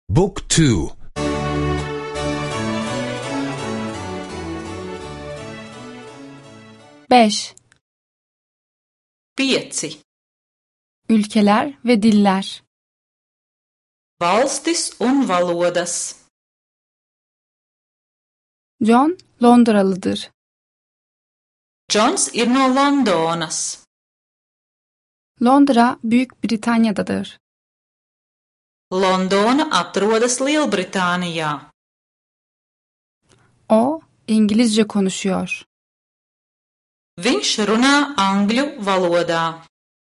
Book 2. 5. 5. Ülkeler ve diller. Valstis un valodas. John Londralıdır. Džons ir no Londonas. Londra Büyük Britanya'dadır. Londona atrodas Lielbritānijā. O İngilizce konuşuyor. Viņš runā angļu valodā.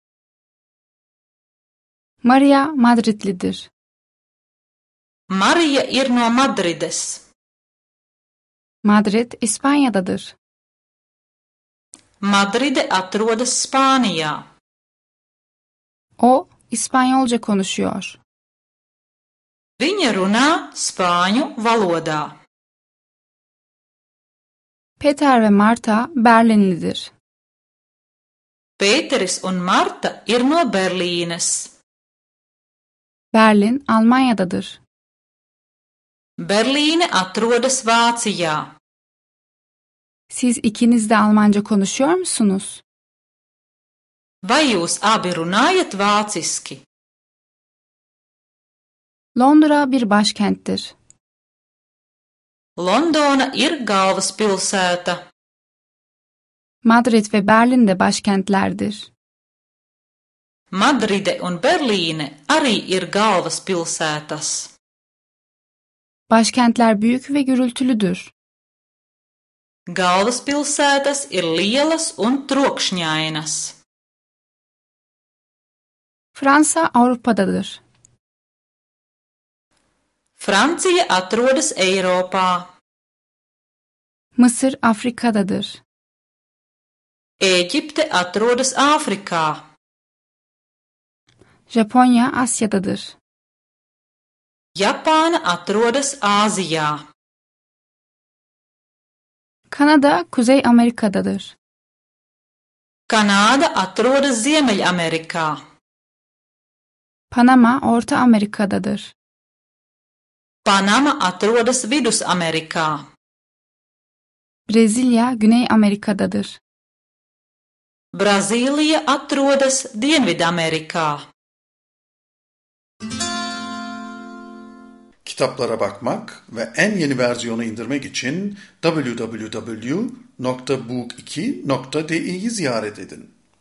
Maria Madridlidir. Marija ir no Madrides. Madrid İspanya'dadır. Madride atrodas Spānijā. O İspanyolca konuşuyor. Viņa runā spāņu valodā. Peter ve Marta Berlinlidir. Pēteris un Marta ir no Berlīnes. Berlin Almanya'dadır. Berlīne atrodas Vācijā. Siz ikiniz de Almanca konuşuyor musunuz? Vai jūs abi runājat vāciski? Londra bir başkenttir. Londona ir galvaspilsēta. Madrid ve Berlin de başkentlerdir. Madride un Berlīne arī ir galvaspilsētas. Başkentler büyük ve gürültülüdür. Galvaspilsētas ir lielas un trokšņainas. Fransa Avrupa'dadır. Francija atrodas Eiropā. Mısır Afrika'dadır. Ēģipte atrodas Āfrikā. Japonya Asya'dadır. Japāna atrodas Āzijā. Kanada Kuzey Amerika'dadır. Kanāda atrodas Ziemeļamerikā. Panama Orta Amerika'dadır. Panama atrodas Vidusamerikā. Brezilya Güney Amerika'dadır. Brazīlija atrodas Dienvidamerikā. Kitaplara bakmak ve en yeni versiyonu indirmek için www.book2.de'yi ziyaret edin.